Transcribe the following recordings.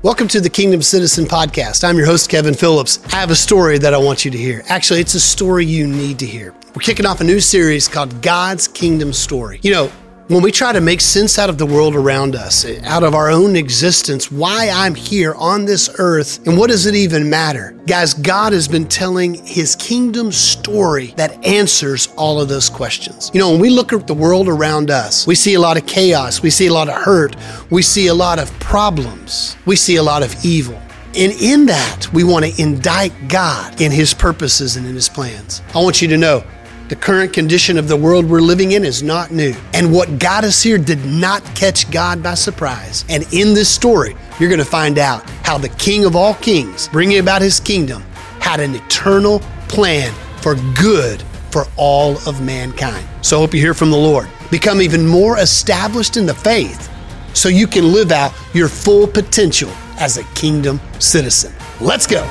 Welcome to the Kingdom Citizen Podcast. I'm your host, Kevin Phillips. I have a story that I want you to hear. Actually, it's a story you need to hear. We're kicking off a new series called God's Kingdom Story. You know, when we try to make sense out of the world around us, out of our own existence, why I'm here on this earth, and what does it even matter? Guys, God has been telling His kingdom story that answers all of those questions. You know, when we look at the world around us, we see a lot of chaos, we see a lot of hurt, we see a lot of problems, we see a lot of evil. And in that, we want to indict God in His purposes and in His plans. I want you to know, the current condition of the world we're living in is not new. And what got us here did not catch God by surprise. And in this story, you're going to find out how the King of all kings, bringing about His kingdom, had an eternal plan for good for all of mankind. So I hope you hear from the Lord. Become even more established in the faith so you can live out your full potential as a kingdom citizen. Let's go.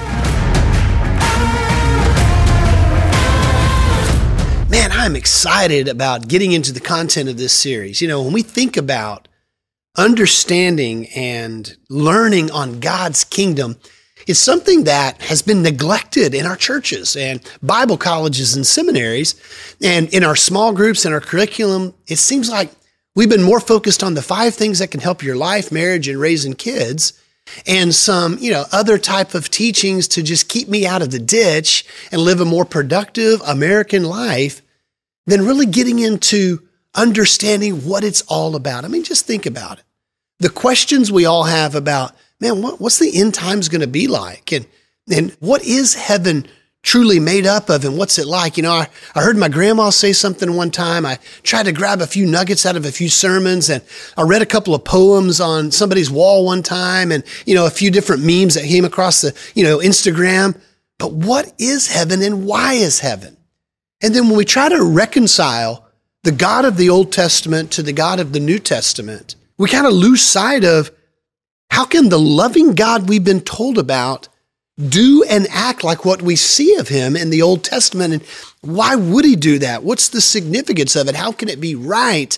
Man, I'm excited about getting into the content of this series. You know, when we think about understanding and learning on God's kingdom, it's something that has been neglected in our churches and Bible colleges and seminaries, and in our small groups and our curriculum. It seems like we've been more focused on the 5 things that can help your life, marriage, and raising kids, and some, other type of teachings to just keep me out of the ditch and live a more productive American life, than really getting into understanding what it's all about. I mean, just think about it. The questions we all have about, man, what's the end times going to be like? And what is heaven truly made up of, and what's it like? I heard my grandma say something one time. I tried to grab a few nuggets out of a few sermons, and I read a couple of poems on somebody's wall one time, and, a few different memes that came across the, Instagram. But what is heaven, and why is heaven? And then when we try to reconcile the God of the Old Testament to the God of the New Testament, we kind of lose sight of how can the loving God we've been told about do and act like what we see of Him in the Old Testament, and why would He do that? What's the significance of it? How can it be right?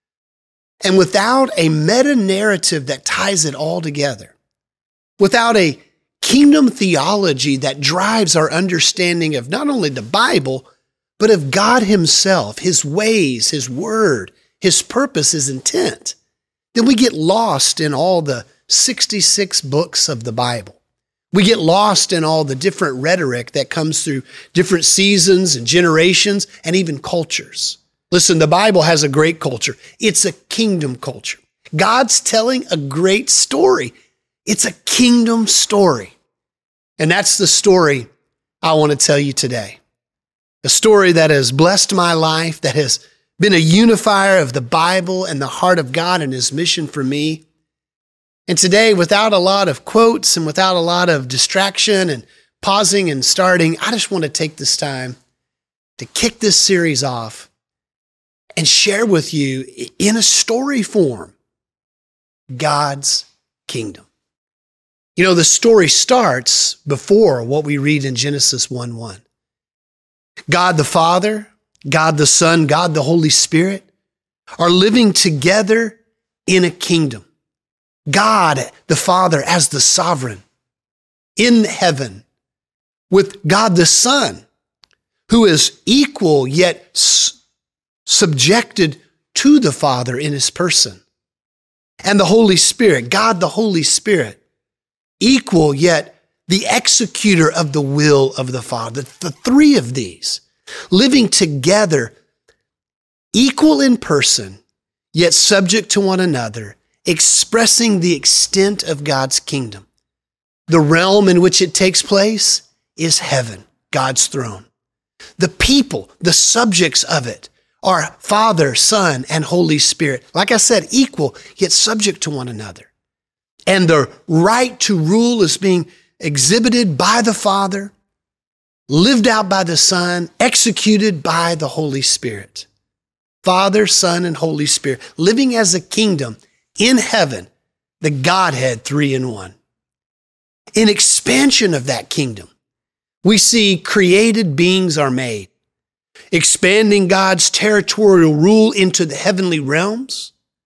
And without a meta-narrative that ties it all together, without a kingdom theology that drives our understanding of not only the Bible, but of God Himself, His ways, His word, His purpose, His intent, then we get lost in all the 66 books of the Bible. We get lost in all the different rhetoric that comes through different seasons and generations and even cultures. Listen, the Bible has a great culture. It's a kingdom culture. God's telling a great story. It's a kingdom story. And that's the story I want to tell you today. A story that has blessed my life, that has been a unifier of the Bible and the heart of God and His mission for me. And today, without a lot of quotes and without a lot of distraction and pausing and starting, I just want to take this time to kick this series off and share with you in a story form God's kingdom. The story starts before what we read in Genesis 1:1. God the Father, God the Son, God the Holy Spirit are living together in a kingdom. God the Father as the sovereign in heaven, with God the Son, who is equal yet subjected to the Father in His person. And the Holy Spirit, God the Holy Spirit, equal yet the executor of the will of the Father. The 3 of these living together, equal in person, yet subject to one another, expressing the extent of God's kingdom. The realm in which it takes place is heaven, God's throne. The people, the subjects of it, are Father, Son, and Holy Spirit. Like I said, equal, yet subject to one another. And the right to rule is being exhibited by the Father, lived out by the Son, executed by the Holy Spirit. Father, Son, and Holy Spirit, living as a kingdom in heaven, the Godhead 3 in 1. In expansion of that kingdom, we see created beings are made, expanding God's territorial rule into the heavenly realms,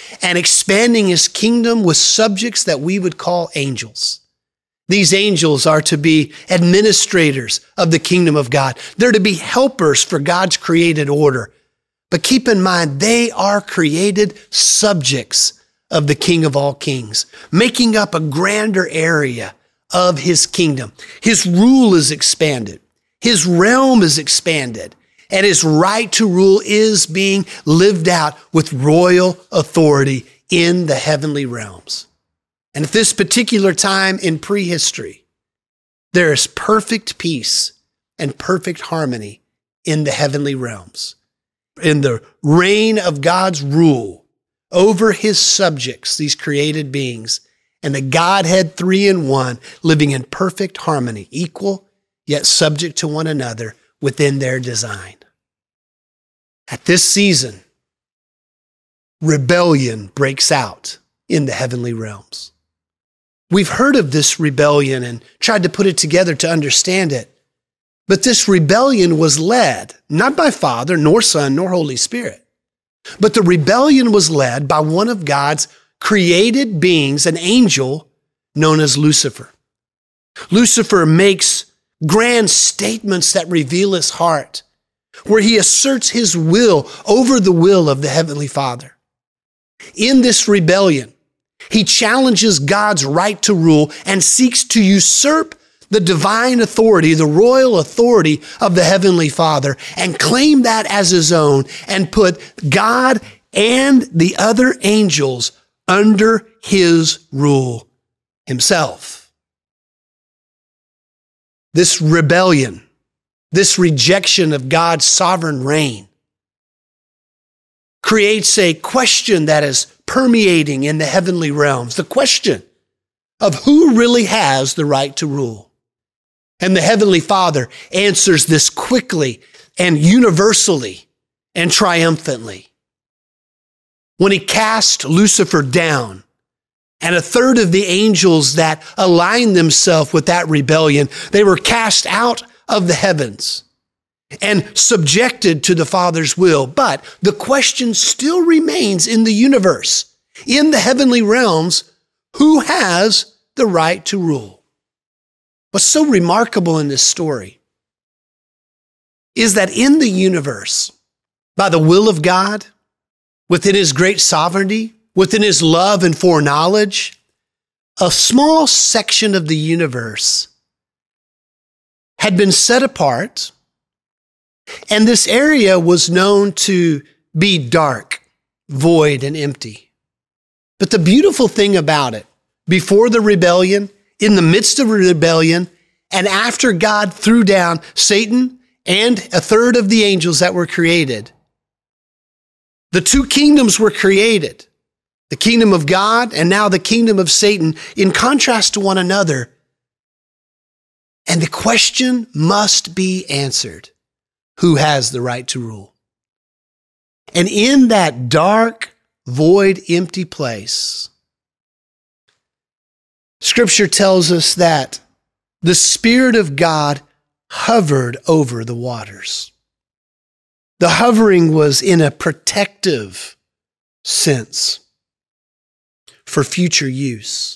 and expanding his kingdom with subjects that we would call angels. These angels are to be administrators of the kingdom of God. They're to be helpers for God's created order. But keep in mind, they are created subjects of the King of all kings, making up a grander area of his kingdom. His rule is expanded. His realm is expanded. And his right to rule is being lived out with royal authority in the heavenly realms. And at this particular time in prehistory, there is perfect peace and perfect harmony in the heavenly realms. In the reign of God's rule over his subjects, these created beings, and the Godhead 3 in 1, living in perfect harmony, equal yet subject to one another within their design. At this season, rebellion breaks out in the heavenly realms. We've heard of this rebellion and tried to put it together to understand it. But this rebellion was led not by Father, nor Son, nor Holy Spirit. But the rebellion was led by one of God's created beings, an angel known as Lucifer. Lucifer makes grand statements that reveal his heart, where he asserts his will over the will of the Heavenly Father. In this rebellion, he challenges God's right to rule and seeks to usurp the divine authority, the royal authority of the Heavenly Father, and claim that as his own and put God and the other angels under his rule himself. This rebellion, this rejection of God's sovereign reign, creates a question that is permeating in the heavenly realms, the question of who really has the right to rule. And the Heavenly Father answers this quickly and universally and triumphantly. When he cast Lucifer down, and a third of the angels that aligned themselves with that rebellion, they were cast out of the heavens and subjected to the Father's will. But the question still remains in the universe, in the heavenly realms, who has the right to rule? What's so remarkable in this story is that in the universe, by the will of God, within his great sovereignty, within his love and foreknowledge, a small section of the universe had been set apart, and this area was known to be dark, void, and empty. But the beautiful thing about it, before the rebellion, in the midst of a rebellion, and after God threw down Satan and a third of the angels that were created, the two kingdoms were created, the kingdom of God and now the kingdom of Satan, in contrast to one another. And the question must be answered: who has the right to rule? And in that dark, void, empty place, Scripture tells us that the Spirit of God hovered over the waters. The hovering was in a protective sense for future use.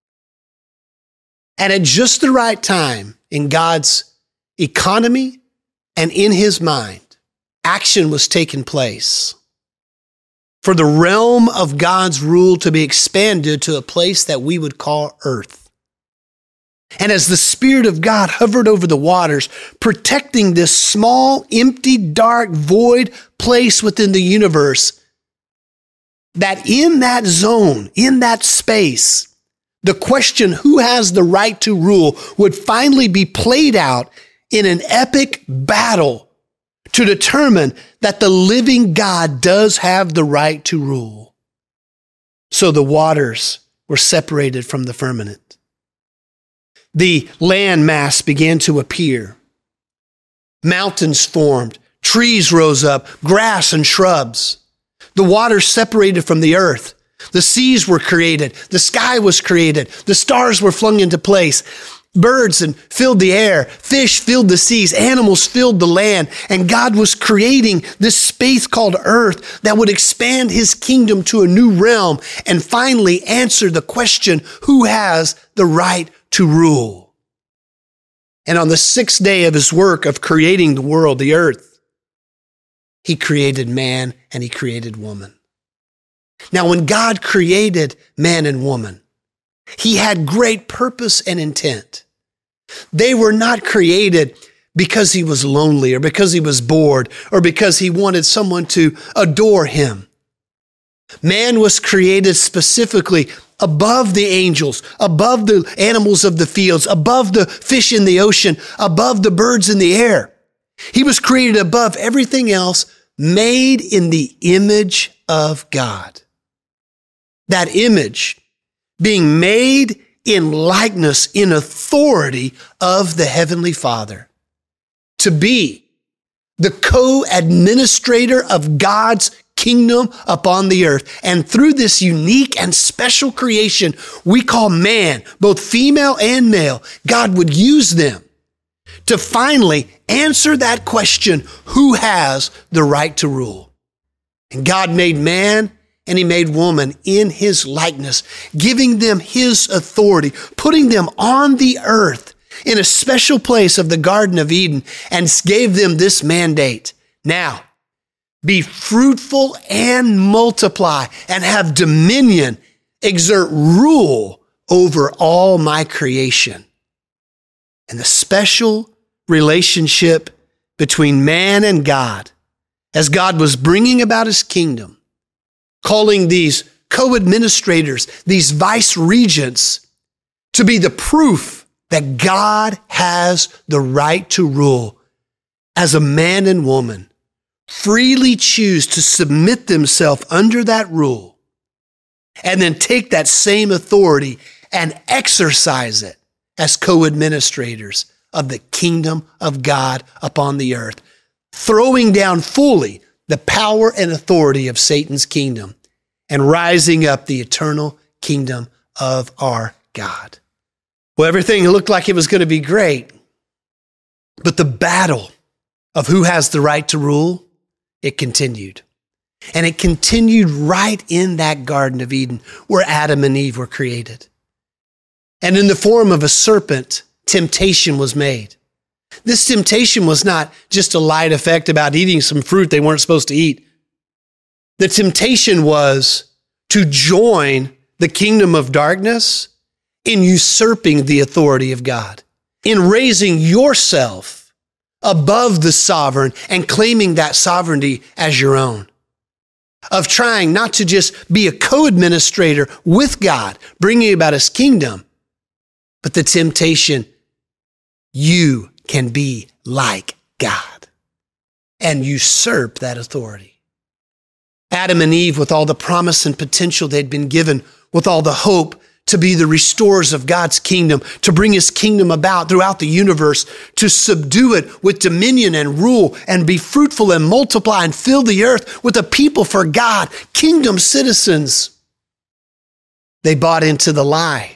And at just the right time in God's economy and in his mind, action was taking place for the realm of God's rule to be expanded to a place that we would call earth. And as the Spirit of God hovered over the waters, protecting this small, empty, dark, void place within the universe, that in that zone, in that space, the question, who has the right to rule, would finally be played out in an epic battle to determine that the living God does have the right to rule. So the waters were separated from the firmament. The land mass began to appear. Mountains formed, trees rose up, grass and shrubs. The waters separated from the earth. The seas were created. The sky was created. The stars were flung into place. Birds and filled the air, fish filled the seas, animals filled the land. And God was creating this space called earth that would expand his kingdom to a new realm and finally answer the question, who has the right to rule? And on the sixth day of his work of creating the world, the earth, he created man and he created woman. Now, when God created man and woman, he had great purpose and intent. They were not created because he was lonely or because he was bored or because he wanted someone to adore him. Man was created specifically above the angels, above the animals of the fields, above the fish in the ocean, above the birds in the air. He was created above everything else, made in the image of God. That image being made in likeness, in authority of the Heavenly Father, to be the co-administrator of God's kingdom upon the earth. And through this unique and special creation we call man, both female and male, God would use them to finally answer that question, who has the right to rule? And God made man and he made woman in his likeness, giving them his authority, putting them on the earth in a special place of the Garden of Eden, and gave them this mandate. Now, be fruitful and multiply and have dominion, exert rule over all my creation. And the special relationship between man and God, as God was bringing about his kingdom, calling these co-administrators, these vice regents, to be the proof that God has the right to rule, as a man and woman freely choose to submit themselves under that rule and then take that same authority and exercise it as co-administrators of the kingdom of God upon the earth, throwing down fully the power and authority of Satan's kingdom and rising up the eternal kingdom of our God. Well, everything looked like it was going to be great, but the battle of who has the right to rule, it continued. And it continued right in that Garden of Eden where Adam and Eve were created. And in the form of a serpent, temptation was made. This temptation was not just a light effect about eating some fruit they weren't supposed to eat. The temptation was to join the kingdom of darkness in usurping the authority of God, in raising yourself above the sovereign and claiming that sovereignty as your own, of trying not to just be a co-administrator with God, bringing about his kingdom, but the temptation, you can be like God and usurp that authority. Adam and Eve, with all the promise and potential they'd been given, with all the hope to be the restorers of God's kingdom, to bring his kingdom about throughout the universe, to subdue it with dominion and rule and be fruitful and multiply and fill the earth with a people for God, kingdom citizens. They bought into the lie.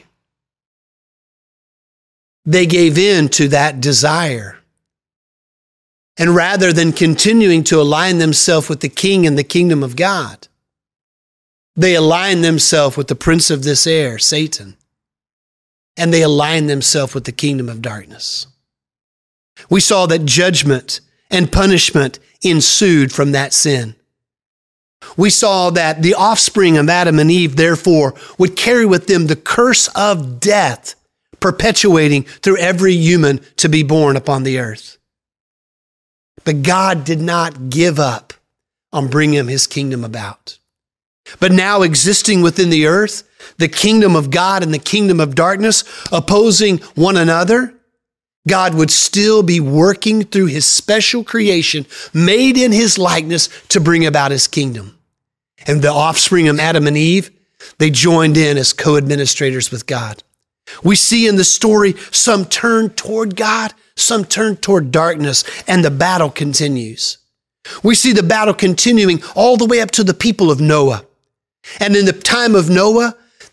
They gave in to that desire. And rather than continuing to align themselves with the king and the kingdom of God, they aligned themselves with the prince of this air, Satan. And they aligned themselves with the kingdom of darkness. We saw that judgment and punishment ensued from that sin. We saw that the offspring of Adam and Eve, therefore, would carry with them the curse of death, perpetuating through every human to be born upon the earth. But God did not give up on bringing his kingdom about. But now existing within the earth, the kingdom of God and the kingdom of darkness opposing one another, God would still be working through his special creation made in his likeness to bring about his kingdom. And the offspring of Adam and Eve, they joined in as co-administrators with God. We see in the story some turn toward God, some turn toward darkness, and the battle continues. We see the battle continuing all the way up to the people of Noah. And in the time of Noah,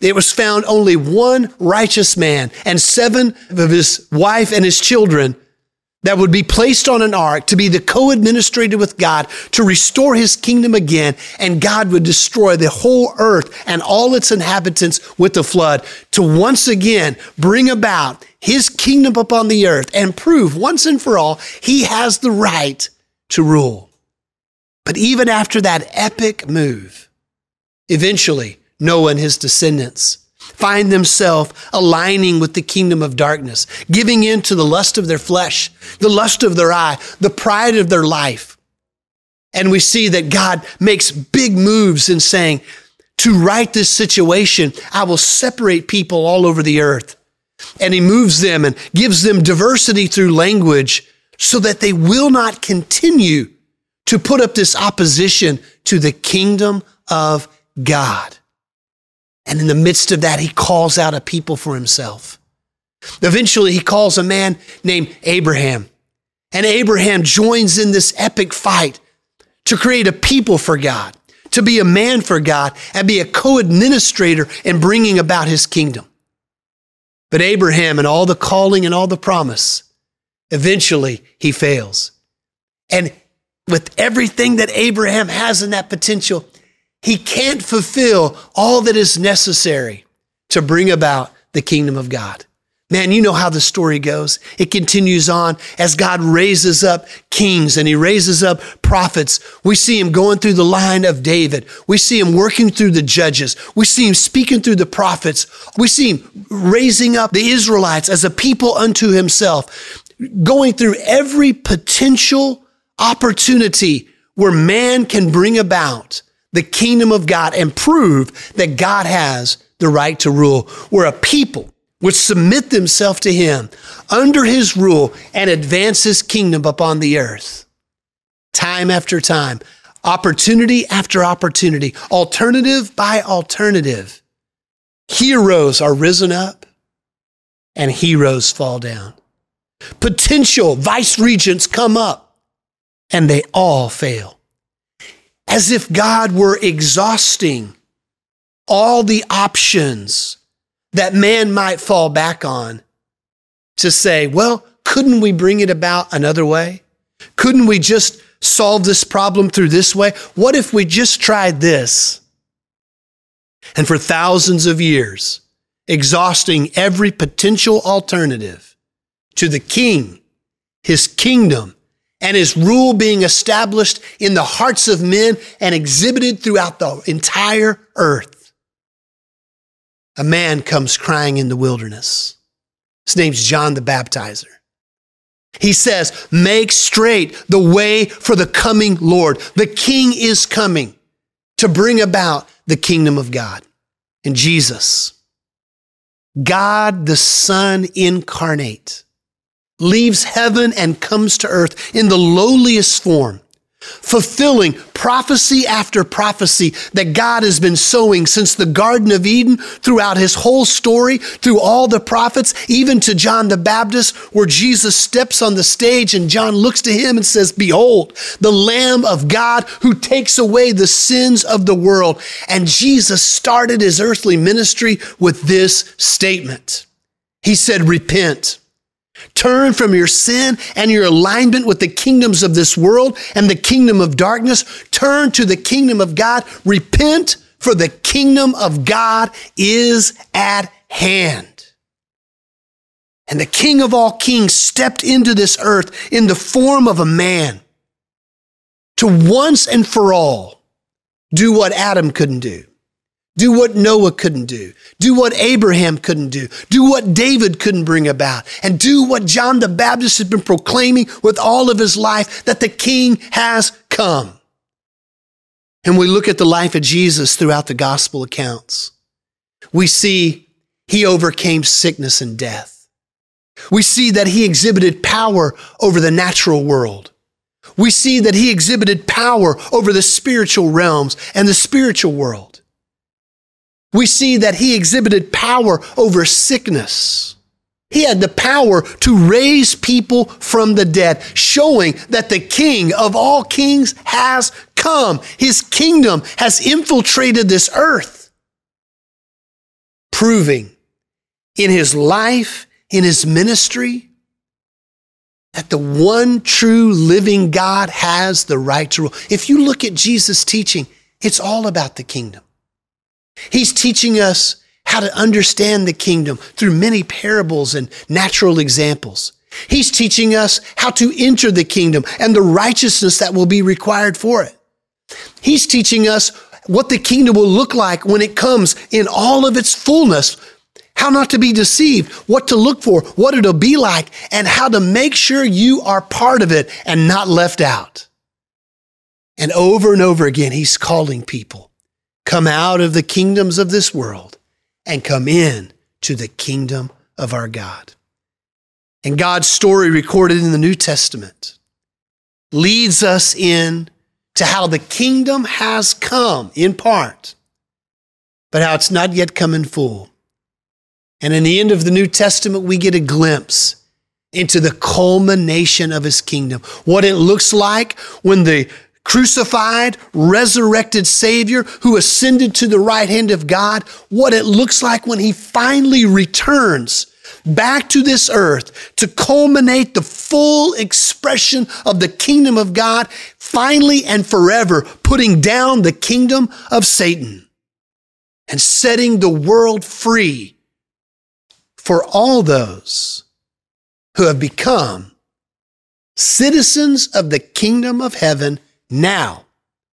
it was found only one righteous man and 7 of his wife and his children that would be placed on an ark to be the co-administrator with God to restore his kingdom again, and God would destroy the whole earth and all its inhabitants with the flood to once again bring about his kingdom upon the earth and prove once and for all he has the right to rule. But even after that epic move, eventually Noah and his descendants find themselves aligning with the kingdom of darkness, giving in to the lust of their flesh, the lust of their eye, the pride of their life. And we see that God makes big moves in saying, to right this situation, I will separate people all over the earth. And he moves them and gives them diversity through language so that they will not continue to put up this opposition to the kingdom of God. And in the midst of that, he calls out a people for himself. Eventually, he calls a man named Abraham. And Abraham joins in this epic fight to create a people for God, to be a man for God, and be a co-administrator in bringing about his kingdom. But Abraham and all the calling and all the promise, eventually he fails. And with everything that Abraham has in that potential, he can't fulfill all that is necessary to bring about the kingdom of God. Man, you know how the story goes. It continues on as God raises up kings and he raises up prophets. We see him going through the line of David. We see him working through the judges. We see him speaking through the prophets. We see him raising up the Israelites as a people unto himself, going through every potential opportunity where man can bring about the kingdom of God and prove that God has the right to rule, where a people would submit themselves to him under his rule and advance his kingdom upon the earth. Time after time, opportunity after opportunity, alternative by alternative, heroes are risen up and heroes fall down. Potential vice regents come up and they all fail. As if God were exhausting all the options that man might fall back on to say, well, couldn't we bring it about another way? Couldn't we just solve this problem through this way? What if we just tried this? And for thousands of years, exhausting every potential alternative to the king, his kingdom, and his rule being established in the hearts of men and exhibited throughout the entire earth. A man comes crying in the wilderness. His name's John the Baptizer. He says, make straight the way for the coming Lord. The King is coming to bring about the kingdom of God. And Jesus, God the Son incarnate, leaves heaven and comes to earth in the lowliest form, fulfilling prophecy after prophecy that God has been sowing since the Garden of Eden throughout his whole story, through all the prophets, even to John the Baptist, where Jesus steps on the stage and John looks to him and says, behold, the Lamb of God who takes away the sins of the world. And Jesus started his earthly ministry with this statement. He said, repent. Turn from your sin and your alignment with the kingdoms of this world and the kingdom of darkness. Turn to the kingdom of God. Repent, for the kingdom of God is at hand. And the King of all kings stepped into this earth in the form of a man to once and for all do what Adam couldn't do. Do what Noah couldn't do what Abraham couldn't do what David couldn't bring about, and do what John the Baptist had been proclaiming with all of his life, that the King has come. And we look at the life of Jesus throughout the gospel accounts. We see he overcame sickness and death. We see that he exhibited power over the natural world. We see that he exhibited power over the spiritual realms and the spiritual world. We see that he exhibited power over sickness. He had the power to raise people from the dead, showing that the King of all kings has come. His kingdom has infiltrated this earth. proving in his life, in his ministry, that the one true living God has the right to rule. If you look at Jesus' teaching, it's all about the kingdom. He's teaching us how to understand the kingdom through many parables and natural examples. He's teaching us how to enter the kingdom and the righteousness that will be required for it. He's teaching us what the kingdom will look like when it comes in all of its fullness, how not to be deceived, what to look for, what it'll be like, and how to make sure you are part of it and not left out. And over again, he's calling people, come out of the kingdoms of this world and come in to the kingdom of our God. And God's story recorded in the New Testament leads us in to how the kingdom has come in part, but how it's not yet come in full. And in the end of the New Testament, we get a glimpse into the culmination of his kingdom, what it looks like when the crucified, resurrected Savior who ascended to the right hand of God, what it looks like when he finally returns back to this earth to culminate the full expression of the kingdom of God, finally and forever putting down the kingdom of Satan and setting the world free for all those who have become citizens of the kingdom of heaven now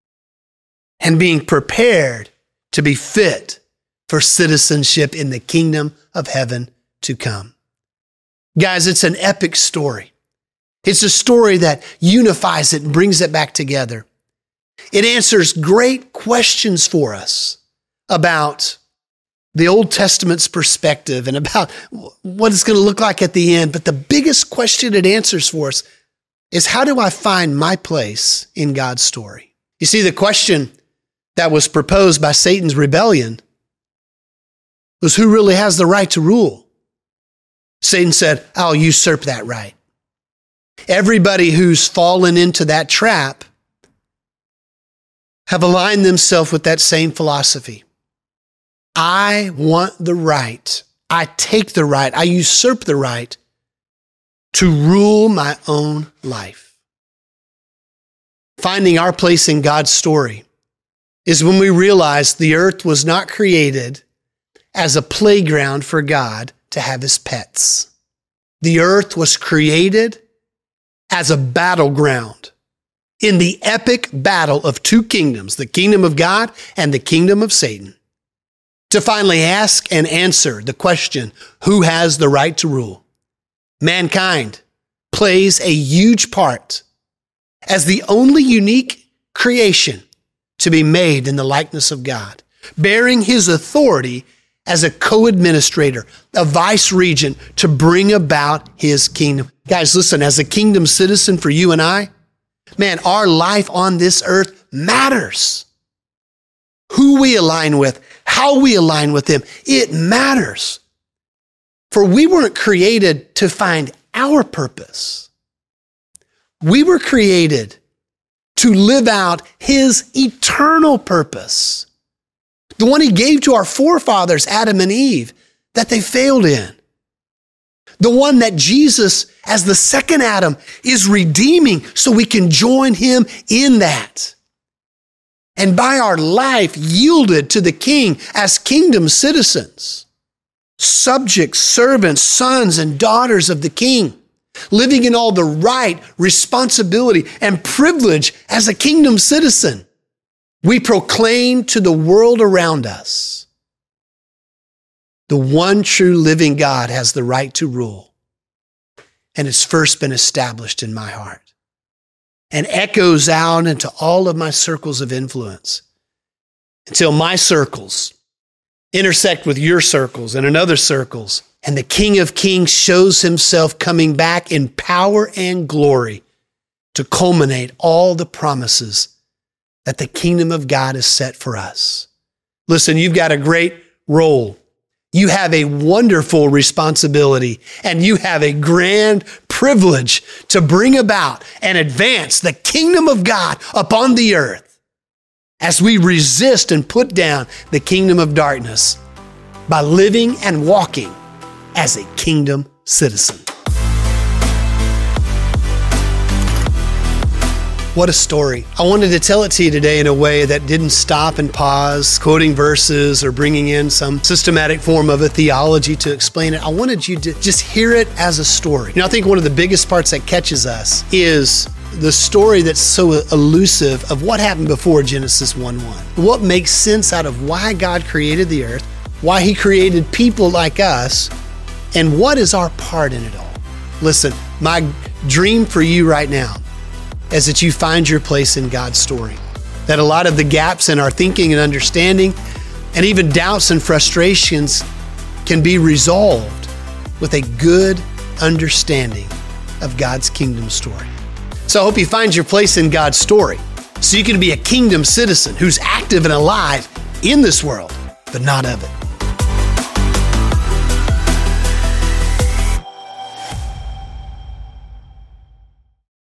and being prepared to be fit for citizenship in the kingdom of heaven to come. Guys, it's an epic story. It's a story that unifies it and brings it back together. It answers great questions for us about the Old Testament's perspective and about what it's going to look like at the end. But the biggest question it answers for us is, how do I find my place in God's story? You see, the question that was proposed by Satan's rebellion was, who really has the right to rule? Satan said, I'll usurp that right. Everybody who's fallen into that trap have aligned themselves with that same philosophy. I want the right. I take the right. I usurp the right to rule my own life. Finding our place in God's story is when we realize the earth was not created as a playground for God to have his pets. The earth was created as a battleground in the epic battle of two kingdoms, the kingdom of God and the kingdom of Satan, to finally ask and answer the question, who has the right to rule? Mankind plays a huge part as the only unique creation to be made in the likeness of God, bearing his authority as a co-administrator, a vice-regent to bring about his kingdom. Guys, listen, as a kingdom citizen for you and I, man, our life on this earth matters. Who we align with, how we align with him, it matters. For we weren't created to find our purpose. We were created to live out his eternal purpose, the one he gave to our forefathers, Adam and Eve, that they failed in. The one that Jesus, as the second Adam, is redeeming so we can join him in that. And by our life yielded to the King as kingdom citizens, subjects, servants, sons, and daughters of the King, living in all the right, responsibility, and privilege as a kingdom citizen, we proclaim to the world around us, the one true living God has the right to rule, and it's first been established in my heart and echoes out into all of my circles of influence until my circles intersect with your circles and another circles, and the King of Kings shows himself coming back in power and glory to culminate all the promises that the kingdom of God has set for us. Listen, you've got a great role. You have a wonderful responsibility, and you have a grand privilege to bring about and advance the kingdom of God upon the earth as we resist and put down the kingdom of darkness by living and walking as a kingdom citizen. What a story. I wanted to tell it to you today in a way that didn't stop and pause, quoting verses or bringing in some systematic form of a theology to explain it. I wanted you to just hear it as a story. I think one of the biggest parts that catches us is the story that's so elusive of what happened before Genesis 1:1. What makes sense out of why God created the earth, why He created people like us, and what is our part in it all. Listen, my dream for you right now is that you find your place in God's story. That a lot of the gaps in our thinking and understanding, and even doubts and frustrations, can be resolved with a good understanding of God's kingdom story. So I hope you find your place in God's story so you can be a kingdom citizen who's active and alive in this world, but not of it.